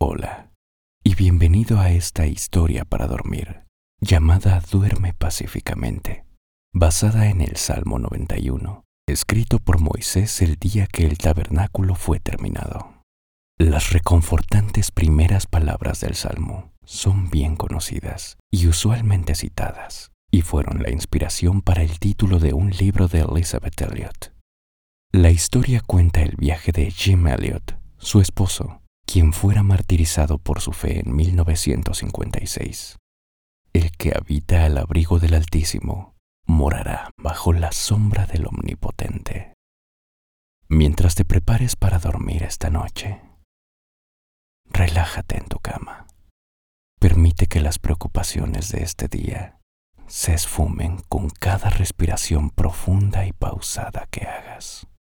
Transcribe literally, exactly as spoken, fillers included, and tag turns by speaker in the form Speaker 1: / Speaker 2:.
Speaker 1: Hola, y bienvenido a esta historia para dormir, llamada Duerme pacíficamente, basada en el Salmo noventa y uno, escrito por Moisés el día que el tabernáculo fue terminado. Las reconfortantes primeras palabras del Salmo son bien conocidas y usualmente citadas, y fueron la inspiración para el título de un libro de Elisabeth Elliot. La historia cuenta el viaje de Jim Elliot, su esposo, quien fuera martirizado por su fe en mil novecientos cincuenta y seis. El que habita al abrigo del Altísimo morará bajo la sombra del Omnipotente. Mientras te prepares para dormir esta noche, relájate en tu cama. Permite que las preocupaciones de este día se esfumen con cada respiración profunda y pausada que hagas.